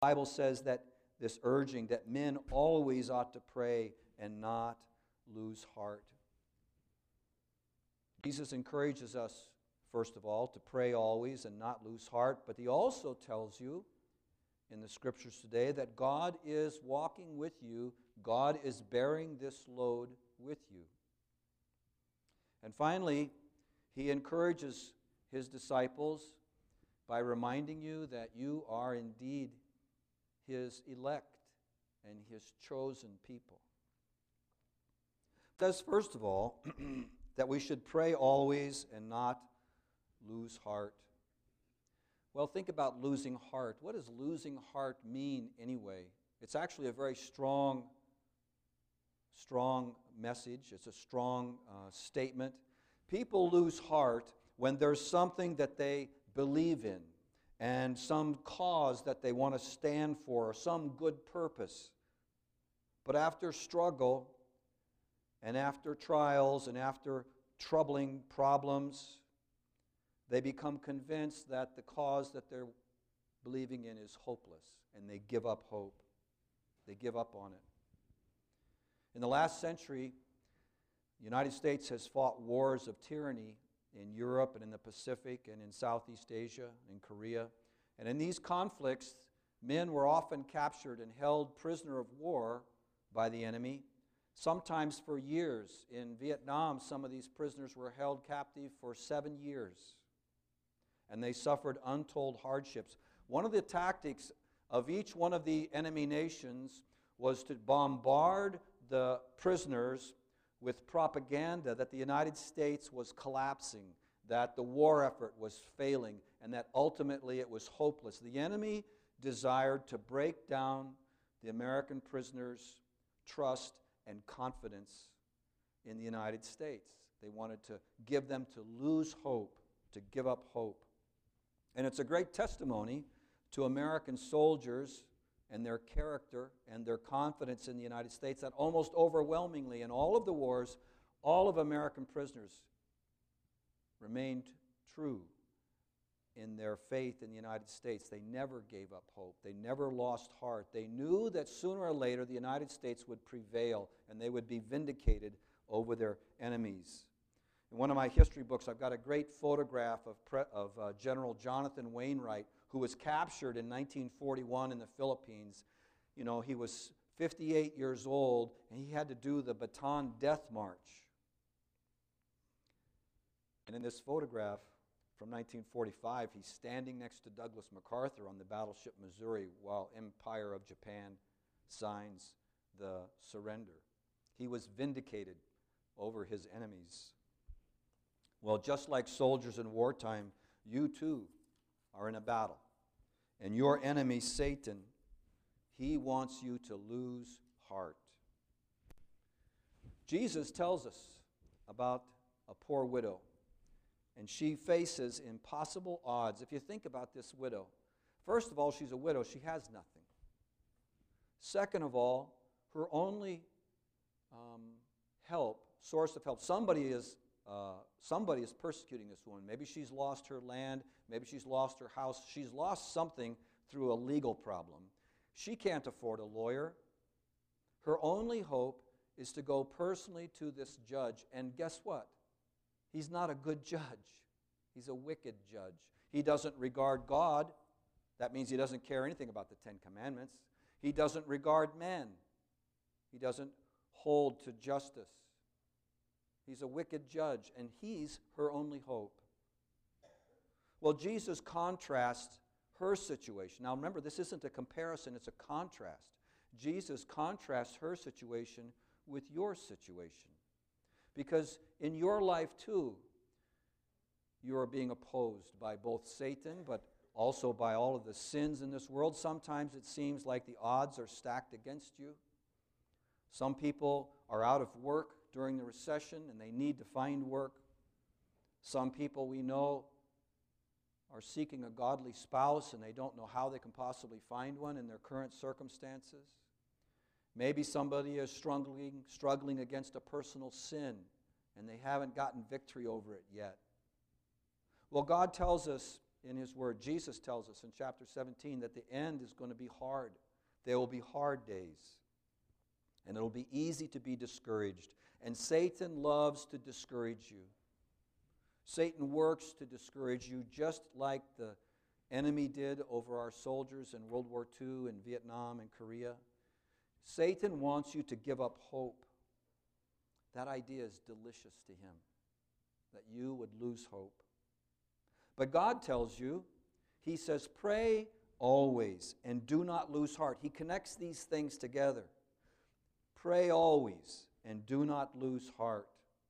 The Bible says that this urging that men always ought to pray and not lose heart. Jesus encourages us, first of all, to pray always and not lose heart, but he also tells you in the scriptures today that God is walking with you. God is bearing this load with you. And finally, he encourages his disciples by reminding you that you are indeed his elect and his chosen people. It says, first of all, that we should pray always and not lose heart. Well, think about losing heart. What does losing heart mean anyway? It's actually a very strong message. It's a strong statement. People lose heart when there's something that they believe in and some cause that they want to stand for or some good purpose. But after struggle and after trials and after troubling problems, they become convinced that the cause that they're believing in is hopeless, and they give up hope. They give up on it. In the last century, the United States has fought wars of tyranny in Europe and in the Pacific and in Southeast Asia, in Korea. And in these conflicts, men were often captured and held prisoner of war by the enemy, sometimes for years. In Vietnam, some of these prisoners were held captive for 7 years, and they suffered untold hardships. One of the tactics of each one of the enemy nations was to bombard the prisoners with propaganda that the United States was collapsing, that the war effort was failing, and that ultimately it was hopeless. The enemy desired to break down the American prisoners' trust and confidence in the United States. They wanted to give them to lose hope, to give up hope. And it's a great testimony to American soldiers and their character and their confidence in the United States that almost overwhelmingly in all of the wars, all of American prisoners remained true in their faith in the United States. They never gave up hope. They never lost heart. They knew that sooner or later the United States would prevail and they would be vindicated over their enemies. In one of my history books, I've got a great photograph of General Jonathan Wainwright, who was captured in 1941 in the Philippines. You know, he was 58 years old, and he had to do the Bataan Death March. And in this photograph from 1945, he's standing next to Douglas MacArthur on the battleship Missouri while Empire of Japan signs the surrender. He was vindicated over his enemies. Well, just like soldiers in wartime, you too are in a battle. And your enemy, Satan, he wants you to lose heart. Jesus tells us about a poor widow, and she faces impossible odds. If you think about this widow, first of all, she's a widow. She has nothing. Second of all, her only source of help, somebody is persecuting this woman. Maybe she's lost her land. Maybe she's lost her house. She's lost something through a legal problem. She can't afford a lawyer. Her only hope is to go personally to this judge. And guess what? He's not a good judge. He's a wicked judge. He doesn't regard God. That means he doesn't care anything about the Ten Commandments. He doesn't regard men. He doesn't hold to justice. He's a wicked judge, and he's her only hope. Well, Jesus contrasts her situation. Now remember, this isn't a comparison, it's a contrast. Jesus contrasts her situation with your situation. Because in your life too, you are being opposed by both Satan, but also by all of the sins in this world. Sometimes it seems like the odds are stacked against you. Some people are out of work during the recession and they need to find work. Some people we know are seeking a godly spouse and they don't know how they can possibly find one in their current circumstances. Maybe somebody is struggling against a personal sin and they haven't gotten victory over it yet. Well, God tells us in His Word. Jesus tells us in chapter 17 that the end is going to be hard. There will be hard days. And it'll be easy to be discouraged. And Satan loves to discourage you. Satan works to discourage you just like the enemy did over our soldiers in World War II, in Vietnam, and Korea. Satan wants you to give up hope. That idea is delicious to him, that you would lose hope. But God tells you, He says, pray always and do not lose heart. He connects these things together. Pray always and do not lose heart.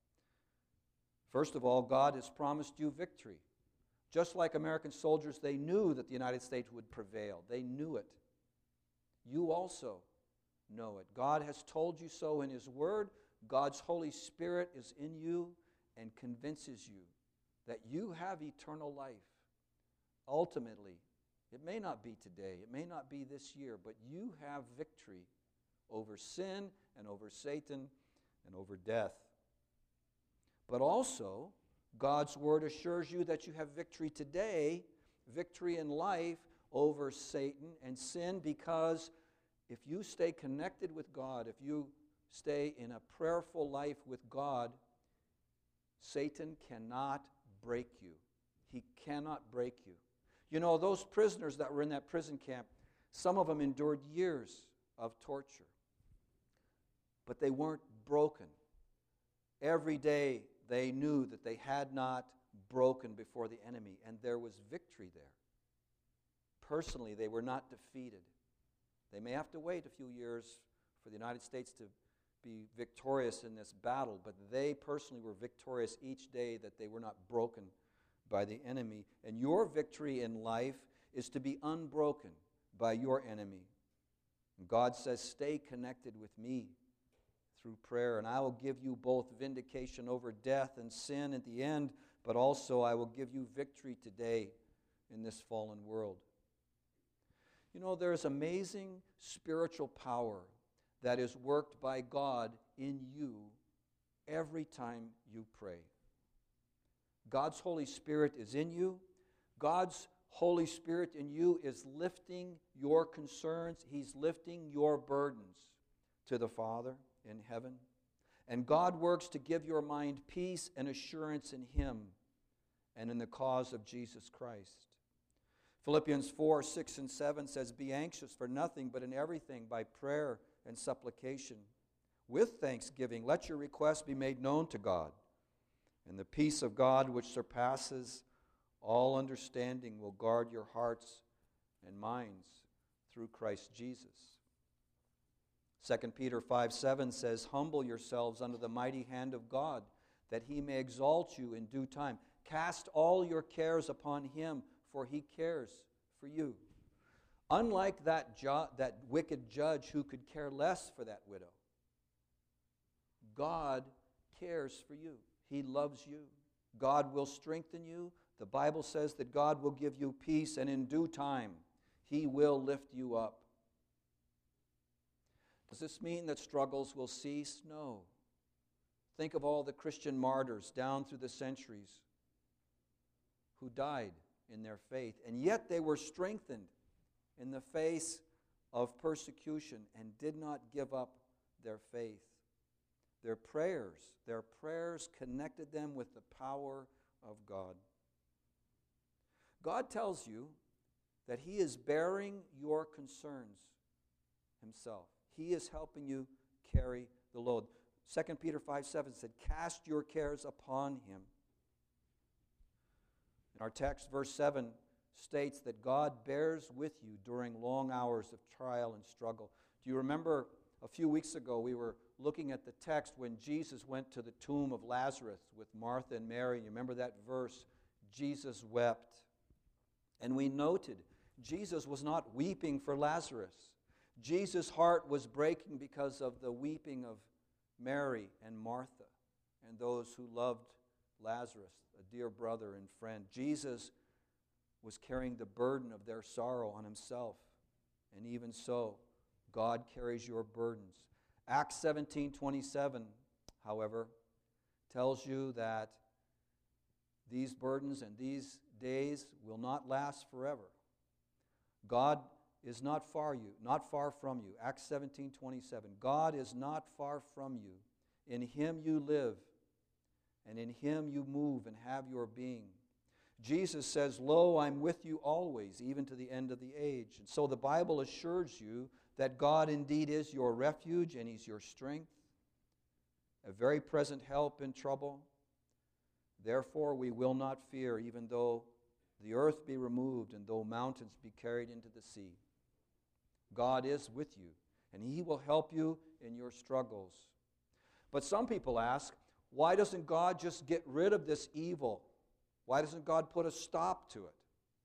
First of all, God has promised you victory. Just like American soldiers, they knew that the United States would prevail. They knew it. You also know it. God has told you so in His Word. God's Holy Spirit is in you and convinces you that you have eternal life. Ultimately, it may not be today, it may not be this year, but you have victory over sin and over Satan and over death. But also, God's Word assures you that you have victory today, victory in life over Satan and sin, because if you stay connected with God, if you stay in a prayerful life with God, Satan cannot break you. He cannot break you. You know, those prisoners that were in that prison camp, some of them endured years of torture, but they weren't broken. Every day they knew that they had not broken before the enemy, and there was victory there. Personally, they were not defeated. They may have to wait a few years for the United States to be victorious in this battle, but they personally were victorious each day that they were not broken by the enemy. And your victory in life is to be unbroken by your enemy. And God says, stay connected with me through prayer, and I will give you both vindication over death and sin at the end, but also I will give you victory today in this fallen world. You know, there is amazing spiritual power that is worked by God in you every time you pray. God's Holy Spirit is in you. God's Holy Spirit in you is lifting your concerns. He's lifting your burdens to the Father in heaven. And God works to give your mind peace and assurance in Him and in the cause of Jesus Christ. Philippians 4, 6, and 7 says, be anxious for nothing, but in everything by prayer and supplication. With thanksgiving, let your requests be made known to God. And the peace of God, which surpasses all understanding, will guard your hearts and minds through Christ Jesus. 2 Peter 5:7 says, humble yourselves under the mighty hand of God, that He may exalt you in due time. Cast all your cares upon Him, for He cares for you. Unlike that wicked judge who could care less for that widow, God cares for you. He loves you. God will strengthen you. The Bible says that God will give you peace, and in due time, He will lift you up. Does this mean that struggles will cease? No. Think of all the Christian martyrs down through the centuries who died in their faith, and yet they were strengthened in the face of persecution and did not give up their faith. Their prayers connected them with the power of God. God tells you that He is bearing your concerns Himself. He is helping you carry the load. 2 Peter 5:7 said, cast your cares upon Him. In our text, verse 7 states that God bears with you during long hours of trial and struggle. Do you remember a few weeks ago we were looking at the text when Jesus went to the tomb of Lazarus with Martha and Mary? You remember that verse? Jesus wept. And we noted Jesus was not weeping for Lazarus. Jesus' heart was breaking because of the weeping of Mary and Martha and those who loved Lazarus, a dear brother and friend. Jesus was carrying the burden of their sorrow on Himself. And even so, God carries your burdens. Acts 17:27, however, tells you that these burdens and these days will not last forever. God is not far from you. Acts 17:27. God is not far from you. In him you live, and in him you move and have your being. Jesus says, "Lo, I'm with you always, even to the end of the age." And so the Bible assures you that God indeed is your refuge and he's your strength, a very present help in trouble. Therefore we will not fear, even though the earth be removed and though mountains be carried into the sea. God is with you, and he will help you in your struggles. But some people ask, why doesn't God just get rid of this evil? Why doesn't God put a stop to it?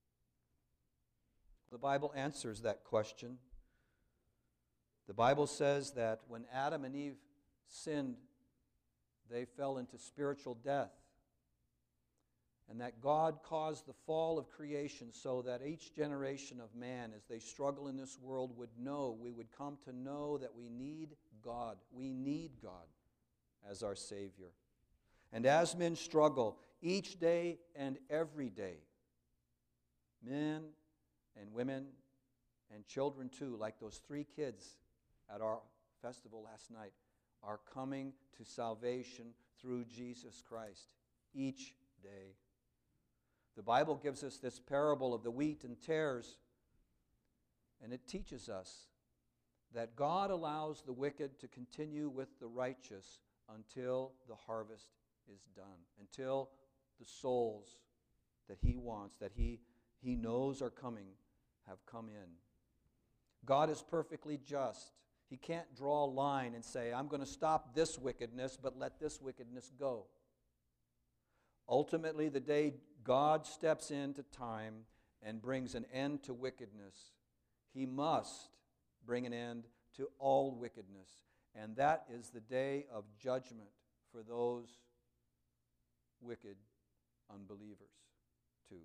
The Bible answers that question. The Bible says that when Adam and Eve sinned, they fell into spiritual death, and that God caused the fall of creation so that each generation of man, as they struggle in this world, we would come to know that we need God. We need God as our Savior. And as men struggle each day and every day, men and women and children too, like those 3 kids at our festival last night, are coming to salvation through Jesus Christ each day. The Bible gives us this parable of the wheat and tares, and it teaches us that God allows the wicked to continue with the righteous until the harvest is done, until the souls that he wants, that he knows are coming, have come in. God is perfectly just. He can't draw a line and say, I'm going to stop this wickedness, but let this wickedness go. Ultimately, the day God steps into time and brings an end to wickedness, he must bring an end to all wickedness. And that is the day of judgment for those wicked unbelievers too.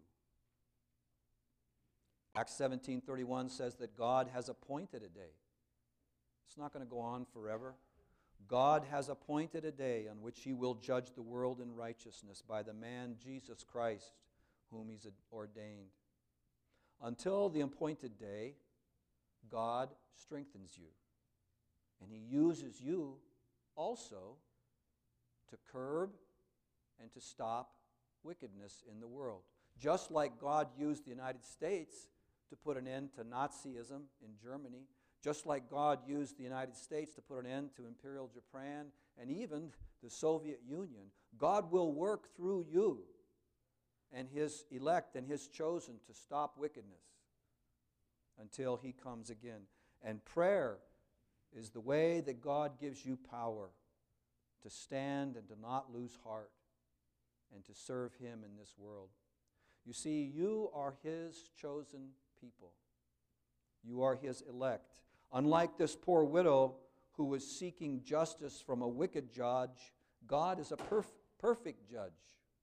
Acts 17:31 says that God has appointed a day. It's not going to go on forever. God has appointed a day on which he will judge the world in righteousness by the man Jesus Christ, whom he's ordained. Until the appointed day, God strengthens you. And he uses you also to curb and to stop wickedness in the world. Just like God used the United States to put an end to Nazism in Germany, just like God used the United States to put an end to Imperial Japan and even the Soviet Union, God will work through you and his elect and his chosen to stop wickedness until he comes again. And prayer is the way that God gives you power to stand and to not lose heart and to serve him in this world. You see, you are his chosen people. You are his elect. Unlike this poor widow who was seeking justice from a wicked judge, God is a perfect judge.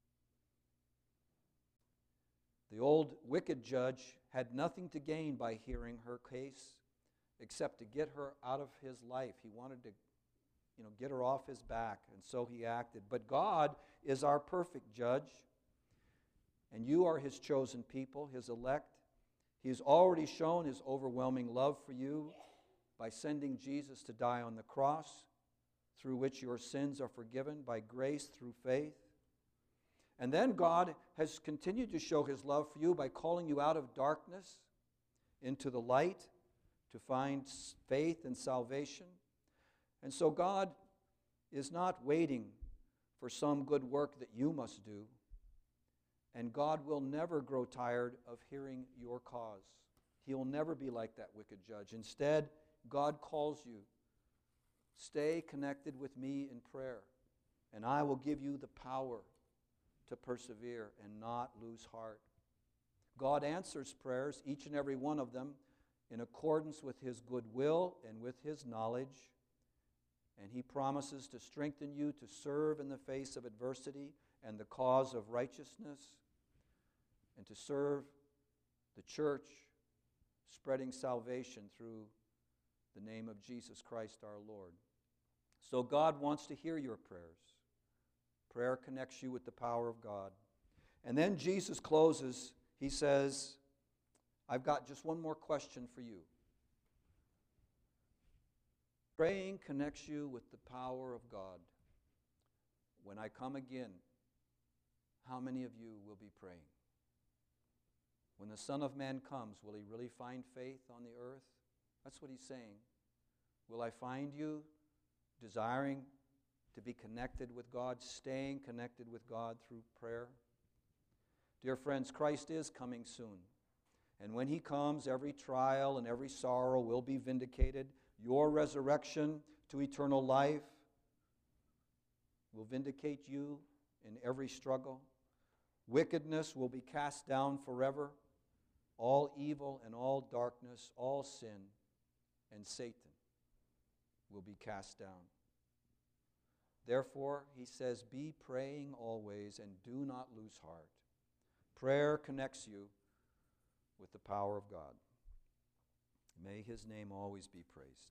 The old wicked judge had nothing to gain by hearing her case except to get her out of his life. He wanted to, get her off his back, and so he acted. But God is our perfect judge, and you are his chosen people, his elect. He's already shown his overwhelming love for you by sending Jesus to die on the cross, through which your sins are forgiven by grace through faith. And then God has continued to show his love for you by calling you out of darkness into the light to find faith and salvation. And so God is not waiting for some good work that you must do, and God will never grow tired of hearing your cause. He will never be like that wicked judge. Instead, God calls you, stay connected with me in prayer, and I will give you the power to persevere and not lose heart. God answers prayers, each and every one of them, in accordance with his good will and with his knowledge. And he promises to strengthen you to serve in the face of adversity and the cause of righteousness, and to serve the church, spreading salvation through the name of Jesus Christ our Lord. So God wants to hear your prayers. Prayer connects you with the power of God. And then Jesus closes. He says, I've got just one more question for you. Praying connects you with the power of God. When I come again, how many of you will be praying? When the Son of Man comes, will he really find faith on the earth? That's what he's saying. Will I find you desiring to be connected with God, staying connected with God through prayer? Dear friends, Christ is coming soon. And when he comes, every trial and every sorrow will be vindicated. Your resurrection to eternal life will vindicate you in every struggle. Wickedness will be cast down forever. All evil and all darkness, all sin and Satan will be cast down. Therefore, he says, be praying always and do not lose heart. Prayer connects you with the power of God. May his name always be praised.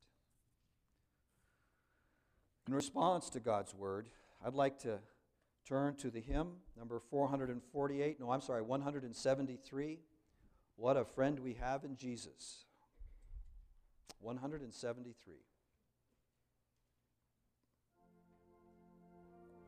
In response to God's word, I'd like to turn to the hymn, number 173. What a friend we have in Jesus. 173.